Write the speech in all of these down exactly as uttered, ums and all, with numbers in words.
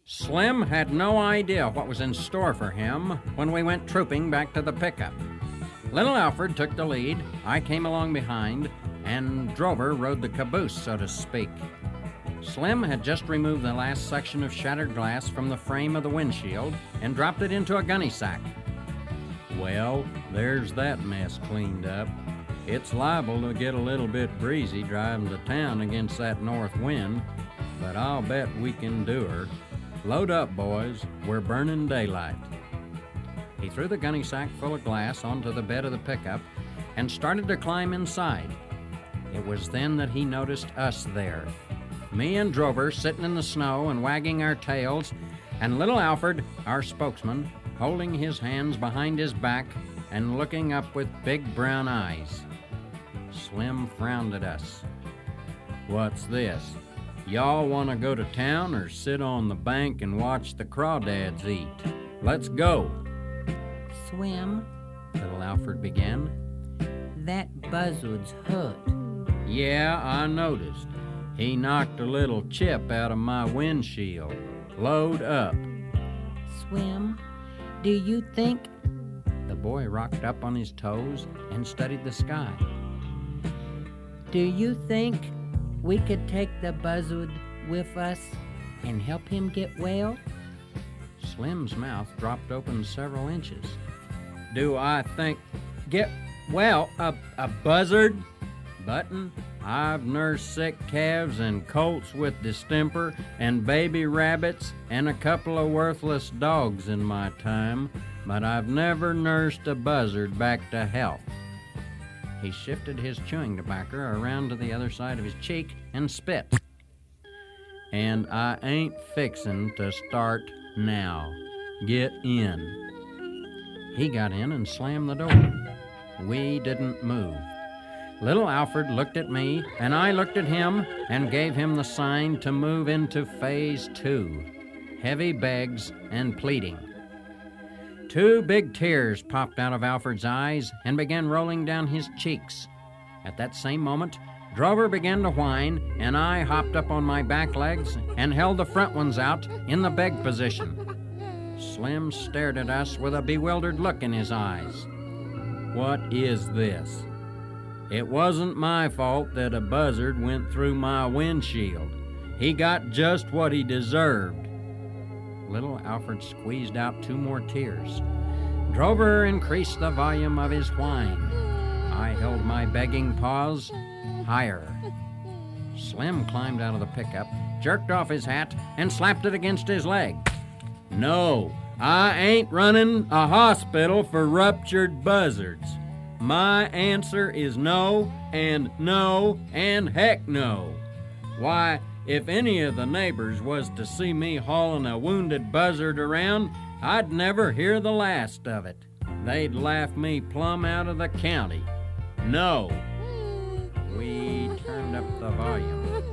Slim had no idea what was in store for him when we went trooping back to the pickup. Little Alfred took the lead, I came along behind, and Drover rode the caboose, so to speak. Slim had just removed the last section of shattered glass from the frame of the windshield and dropped it into a gunny sack. Well, there's that mess cleaned up. It's liable to get a little bit breezy driving to town against that north wind, but I'll bet we can do her. Load up, boys. We're burning daylight. He threw the gunny sack full of glass onto the bed of the pickup and started to climb inside. It was then that he noticed us there. Me and Drover sitting in the snow and wagging our tails, and little Alfred, our spokesman, holding his hands behind his back and looking up with big brown eyes. Slim frowned at us. What's this? Y'all want to go to town or sit on the bank and watch the crawdads eat? Let's go. Swim, Little Alfred began. that buzzard's hurt. Yeah, I noticed. He knocked a little chip out of my windshield. Load up. Swim, do you think... The boy rocked up on his toes and studied the sky. Do you think we could take the buzzard with us and help him get well? Slim's mouth dropped open several inches. Do I think... Get... well, a, a buzzard? Button, I've nursed sick calves and colts with distemper and baby rabbits and a couple of worthless dogs in my time, but I've never nursed a buzzard back to health. He shifted his chewing tobacco around to the other side of his cheek and spit. And I ain't fixin' to start now. Get in. He got in and slammed the door. We didn't move. Little Alfred looked at me, and I looked at him and gave him the sign to move into phase two. Heavy begs and pleading. Two big tears popped out of Alfred's eyes and began rolling down his cheeks. At that same moment, Drover began to whine, and I hopped up on my back legs and held the front ones out in the beg position. Slim stared at us with a bewildered look in his eyes. What is this? It wasn't my fault that a buzzard went through my windshield. He got just what he deserved. Little Alfred squeezed out two more tears. Drover increased the volume of his whine. I held my begging paws higher. Slim climbed out of the pickup, jerked off his hat, and slapped it against his leg. No, I ain't running a hospital for ruptured buzzards. My answer is no, and no, and heck no. Why, if any of the neighbors was to see me hauling a wounded buzzard around, I'd never hear the last of it. They'd laugh me plumb out of the county. No. We turned up the volume.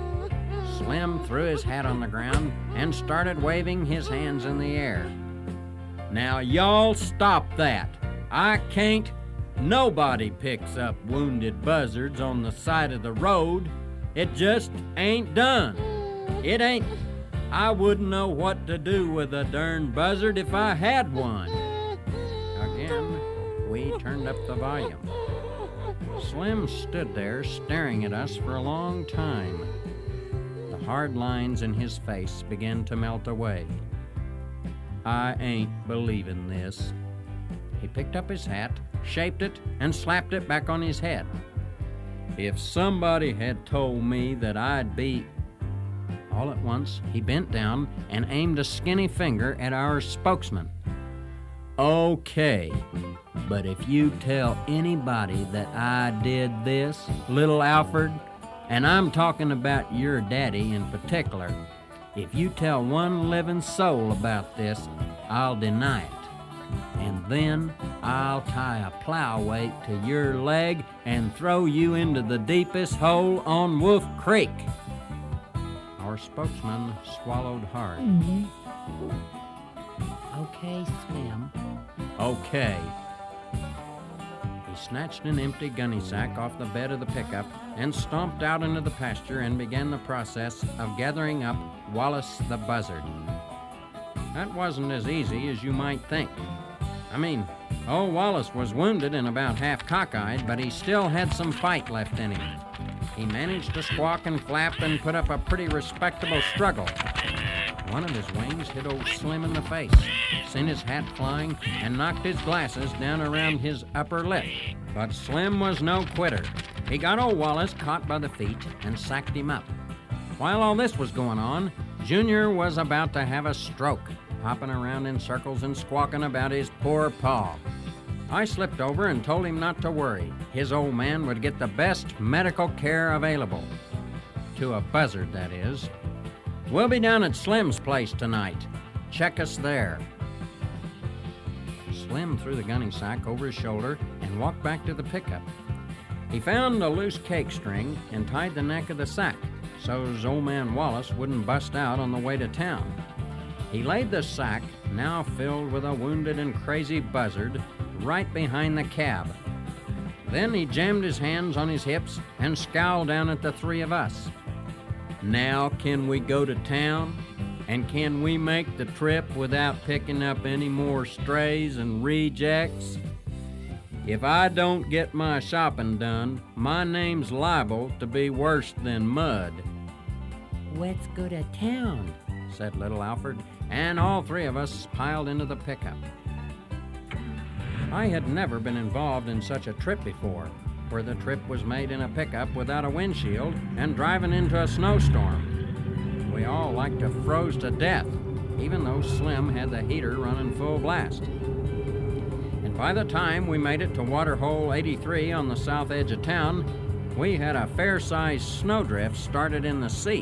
Slim threw his hat on the ground and started waving his hands in the air. Now y'all stop that. I can't... Nobody picks up wounded buzzards on the side of the road. It just ain't done. It ain't... I wouldn't know what to do with a darn buzzard if I had one. Again, we turned up the volume. Slim stood there staring at us for a long time. The hard lines in his face began to melt away. I ain't believing this. He picked up his hat, shaped it, and slapped it back on his head. If somebody had told me that I'd be... All at once, he bent down and aimed a skinny finger at our spokesman. Okay, but if you tell anybody that I did this, little Alfred, and I'm talking about your daddy in particular, if you tell one living soul about this, I'll deny it. And then I'll tie a plow weight to your leg and throw you into the deepest hole on Wolf Creek. Our spokesman swallowed hard. Mm-hmm. Okay, Slim. Okay. He snatched an empty gunny sack off the bed of the pickup and stomped out into the pasture and began the process of gathering up Wallace the buzzard. that wasn't as easy as you might think. I mean, old Wallace was wounded and about half cockeyed, but he still had some fight left in him. He managed to squawk and flap and put up a pretty respectable struggle. One of his wings hit old Slim in the face, sent his hat flying, and knocked his glasses down around his upper lip. But Slim was no quitter. He got old Wallace caught by the feet and sacked him up. While all this was going on, Junior was about to have a stroke, hopping around in circles and squawking about his poor paw. I slipped over and told him not to worry. His old man would get the best medical care available. To a buzzard, that is. We'll be down at Slim's place tonight. Check us there. Slim threw the gunny sack over his shoulder and walked back to the pickup. He found a loose cake string and tied the neck of the sack so his old man Wallace wouldn't bust out on the way to town. He laid the sack, now filled with a wounded and crazy buzzard, right behind the cab. Then he jammed his hands on his hips and scowled down at the three of us. Now can we go to town? And can we make the trip without picking up any more strays and rejects? If I don't get my shopping done, my name's liable to be worse than mud. Let's go to town, said little Alfred, and all three of us piled into the pickup. I had never been involved in such a trip before, where the trip was made in a pickup without a windshield and driving into a snowstorm. We all like to froze to death, even though Slim had the heater running full blast. And by the time we made it to Waterhole eighty-three on the south edge of town, we had a fair-sized snowdrift started in the seat.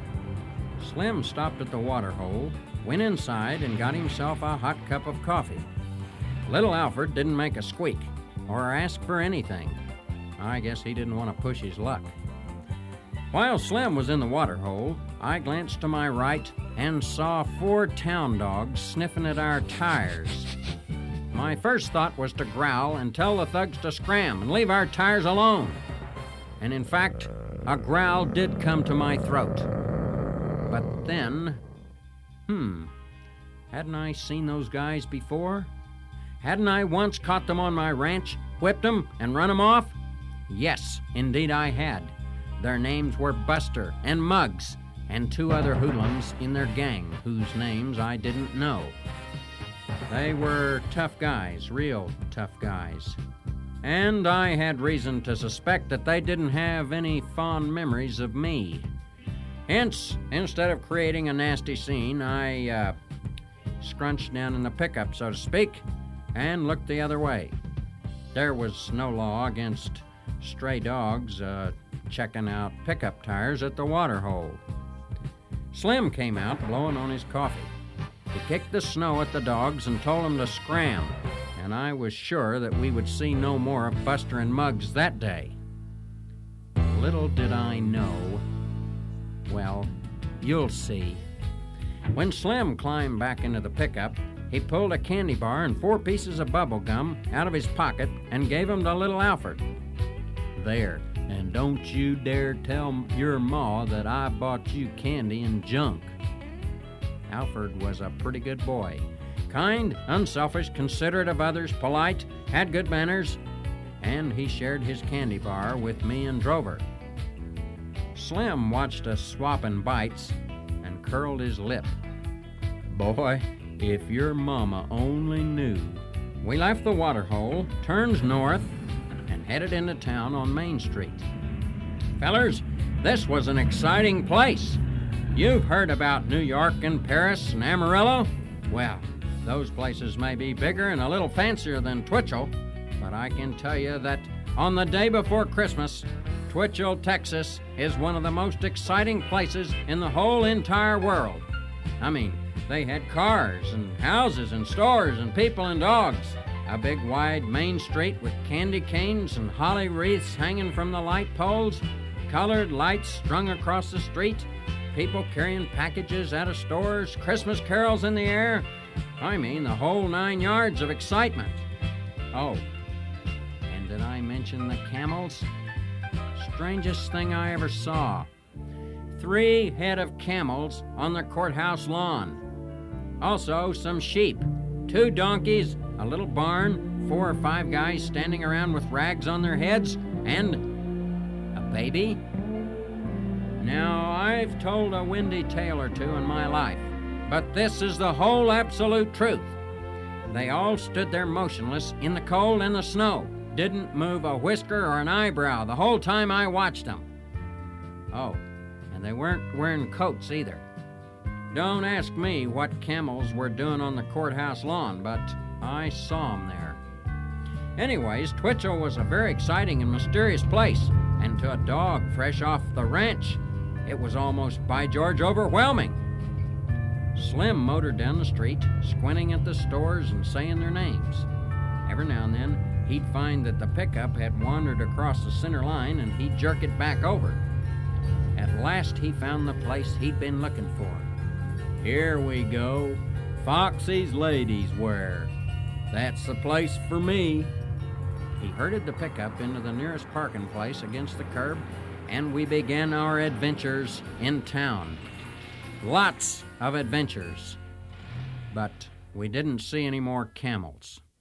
Slim stopped at the waterhole, went inside, and got himself a hot cup of coffee. Little Alfred didn't make a squeak or ask for anything. I guess he didn't want to push his luck. While Slim was in the waterhole, I glanced to my right and saw four town dogs sniffing at our tires. My first thought was to growl and tell the thugs to scram and leave our tires alone. And in fact, a growl did come to my throat. But then, hmm, hadn't I seen those guys before? Hadn't I once caught them on my ranch, whipped them, and run them off? Yes, indeed I had. Their names were Buster and Muggs, and two other hoodlums in their gang, whose names I didn't know. They were tough guys, real tough guys. And I had reason to suspect that they didn't have any fond memories of me. Hence, instead of creating a nasty scene, I, uh, scrunched down in the pickup, so to speak, and looked the other way. There was no law against stray dogs uh, checking out pickup tires at the waterhole. Slim came out blowing on his coffee. He kicked the snow at the dogs and told them to scram, and I was sure that we would see no more of Buster and Muggs that day. Little did I know. Well, you'll see. When Slim climbed back into the pickup, he pulled a candy bar and four pieces of bubble gum out of his pocket and gave them to little Alfred. There, and don't you dare tell your ma that I bought you candy and junk. Alfred was a pretty good boy. Kind, unselfish, considerate of others, polite, had good manners, and he shared his candy bar with me and Drover. Slim watched us swapping bites and curled his lip. Boy, if your mama only knew. We left the waterhole, turned north, and headed into town on Main Street. Fellers, this was an exciting place. You've heard about New York and Paris and Amarillo? Well, those places may be bigger and a little fancier than Twitchell, but I can tell you that on the day before Christmas, Twitchell, Texas is one of the most exciting places in the whole entire world. I mean, they had cars and houses and stores and people and dogs. A big wide main street with candy canes and holly wreaths hanging from the light poles, colored lights strung across the street, people carrying packages out of stores, Christmas carols in the air. I mean, the whole nine yards of excitement. Oh, and did I mention the camels? Strangest thing I ever saw. Three head of camels on the courthouse lawn. Also, some sheep, two donkeys, a little barn, four or five guys standing around with rags on their heads, and a baby. Now, I've told a windy tale or two in my life, but this is the whole absolute truth. They all stood there motionless in the cold and the snow, didn't move a whisker or an eyebrow the whole time I watched them. Oh, and they weren't wearing coats either. Don't ask me what camels were doing on the courthouse lawn, but I saw them there. Anyways, Twitchell was a very exciting and mysterious place, and to a dog fresh off the ranch, it was almost, by George, overwhelming. Slim motored down the street, squinting at the stores and saying their names. Every now and then, he'd find that the pickup had wandered across the center line, and he'd jerk it back over. At last, he found the place he'd been looking for. Here we go. Foxy's Ladies Wear. That's the place for me. He herded the pickup into the nearest parking place against the curb, and we began our adventures in town. Lots of adventures. But we didn't see any more camels.